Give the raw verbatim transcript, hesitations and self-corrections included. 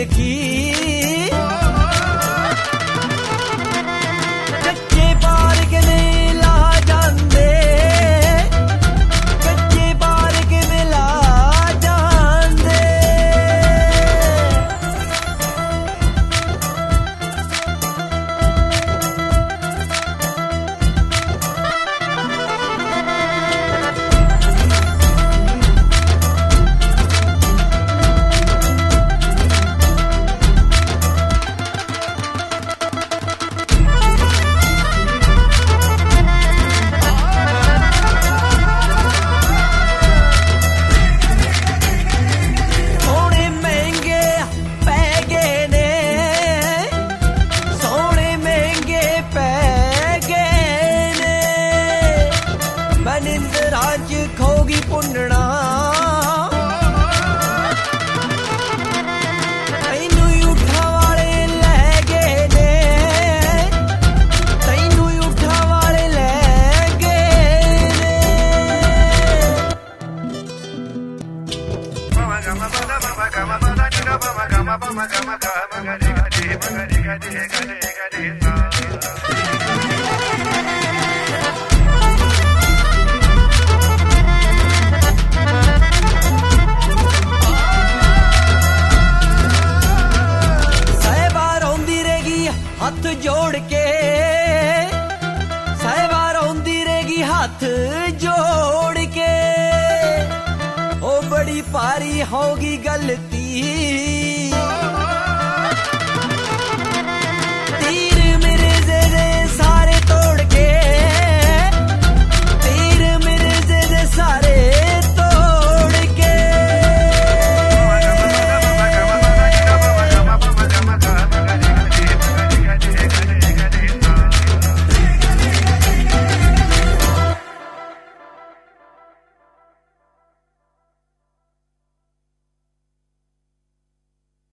ਦੇਖੀ ਕੱਚੇ ਬਾਰ ਕਿਵੇਂ ਲਾ ਜਾਂਦੇ ਕੱਚੇ ਬਾਰ ਕਿਵੇਂ ਲਾ ਜਾਂਦੇ ਨਿੰਦਰਾਜ ਖੋਗੀ ਪੁੰਨਣਾ ਤੈਨੂੰ ਉਠਾ ਵਾਲੇ ਲੈ ਗਏ ਨੇ ਤੈਨੂੰ ਉਠਾ ਵਾਲੇ ਲੈ ਗਏ ਨੇ ਮਮਾ ਗਮਾ ਬਦਾ ਮਮਾ ਗਮਾ ਬਦਾ ਨਿਗਾ ਮਮਾ ਗਮਾ ਮਮਾ ਗਮਾ ਗਮਾ ਗਰੇ ਗਰੇ ਗਰੇ ਗਰੇ ਗਰੇ ਗਰੇ ਹੱਥ ਜੋੜ ਕੇ ਸਾਹਿਬਾ ਰੋਂਦੀ ਰਹੇਗੀ ਹੱਥ ਜੋੜ ਕੇ ਉਹ ਬੜੀ ਭਾਰੀ ਹੋਗੀ ਗਲਤੀ